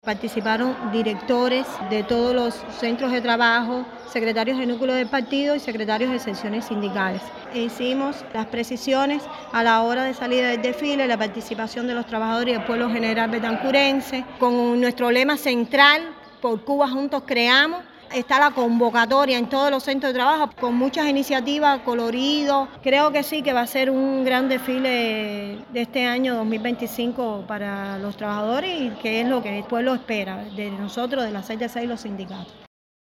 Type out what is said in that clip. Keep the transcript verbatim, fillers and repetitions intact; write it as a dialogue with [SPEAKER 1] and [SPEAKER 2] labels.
[SPEAKER 1] Participaron directores de todos los centros de trabajo, secretarios de núcleo del partido y secretarios de secciones sindicales. Hicimos las precisiones a la hora de salida del desfile, la participación de los trabajadores y del pueblo general betancurense, con nuestro lema central, por Cuba juntos creamos. Está la convocatoria en todos los centros de trabajo con muchas iniciativas, colorido. Creo que sí, que va a ser un gran desfile de este año dos mil veinticinco para los trabajadores y que es lo que el pueblo espera de nosotros, de la C T C y los sindicatos.